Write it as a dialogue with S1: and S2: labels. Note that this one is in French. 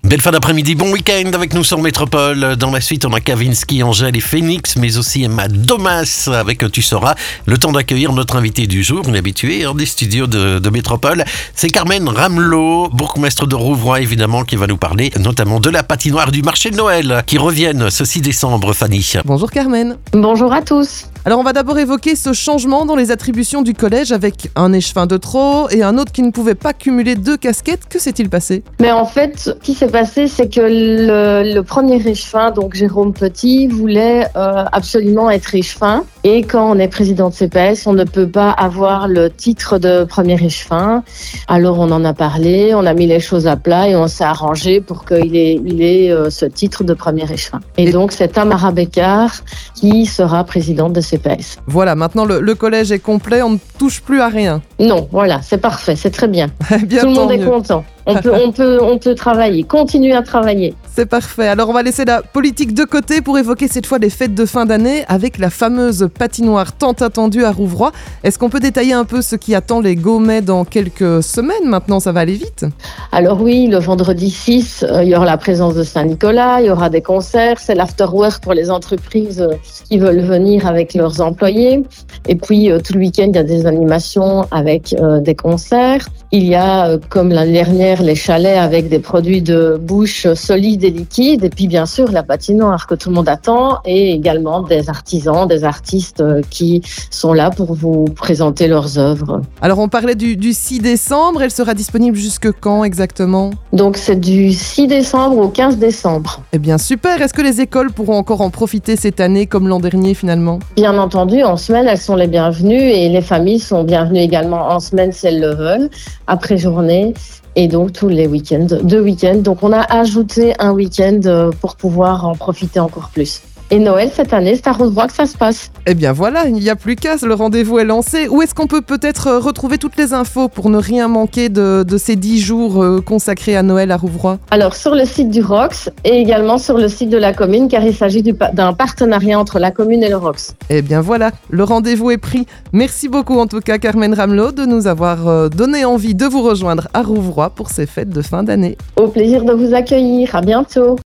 S1: Belle fin d'après-midi, bon week-end avec nous sur Métropole. Dans la suite, on a Kavinsky, Angèle et Phoenix, mais aussi Emma Domas avec Tu sauras. Le temps d'accueillir notre invité du jour, une habituée des studios de Métropole. C'est Carmen Ramelot, bourgmestre de Rouvroy évidemment, qui va nous parler notamment de la patinoire du marché de Noël qui reviennent ce 6 décembre, Fanny.
S2: Bonjour Carmen.
S3: Bonjour à tous.
S2: Alors on va d'abord évoquer ce changement dans les attributions du collège avec un échevin de trop et un autre qui ne pouvait pas cumuler 2 casquettes. Que s'est-il passé ?
S3: Mais en fait, ce qui s'est passé, c'est que le premier échevin, donc Jérôme Petit, voulait absolument être échevin. Et quand on est président de CPS, on ne peut pas avoir le titre de premier échevin. Alors on en a parlé, on a mis les choses à plat et on s'est arrangé pour qu'il ait ce titre de premier échevin. Et donc c'est Tamara Bécard qui sera présidente de CPS.
S2: Voilà, maintenant le collège est complet, on ne touche plus à rien.
S3: Non, voilà, c'est parfait, c'est très bien.
S2: Bien,
S3: tout le monde
S2: tant
S3: est
S2: mieux.
S3: content. On peut travailler, continuer à travailler.
S2: C'est parfait. Alors on va laisser la politique de côté pour évoquer cette fois les fêtes de fin d'année avec la fameuse patinoire tant attendue à Rouvroy. Est-ce qu'on peut détailler un peu ce qui attend les Gaumais dans quelques semaines maintenant ? Ça va aller vite.
S3: Alors oui, le vendredi 6, il y aura la présence de Saint-Nicolas, il y aura des concerts, c'est l'afterwork pour les entreprises qui veulent venir avec leurs employés. Et puis tout le week-end, il y a des animations avec des concerts. Il y a, comme l'année dernière, les chalets avec des produits de bouche solides et liquides. Et puis bien sûr, la patinoire que tout le monde attend et également des artisans, des artistes qui sont là pour vous présenter leurs œuvres.
S2: Alors on parlait du 6 décembre, elle sera disponible jusque quand exactement ?
S3: Donc c'est du 6 décembre au 15 décembre.
S2: Eh bien super, est-ce que les écoles pourront encore en profiter cette année comme l'an dernier finalement ?
S3: Bien entendu, en semaine, elles sont les bienvenues et les familles sont bienvenues également en semaine si elles le veulent, après journée. Et donc tous les week-ends, 2 week-ends. Donc on a ajouté un week-end pour pouvoir en profiter encore plus. Et Noël, cette année, c'est à Rouvroy que ça se passe.
S2: Eh bien voilà, il n'y a plus qu'à, le rendez-vous est lancé. Où est-ce qu'on peut peut-être retrouver toutes les infos pour ne rien manquer de ces 10 jours consacrés à Noël à Rouvroy ?
S3: Alors sur le site du ROX et également sur le site de la commune, car il s'agit d'un partenariat entre la commune et le ROX.
S2: Eh bien voilà, le rendez-vous est pris. Merci beaucoup en tout cas Carmen Ramelot de nous avoir donné envie de vous rejoindre à Rouvroy pour ces fêtes de fin d'année.
S3: Au plaisir de vous accueillir, à bientôt.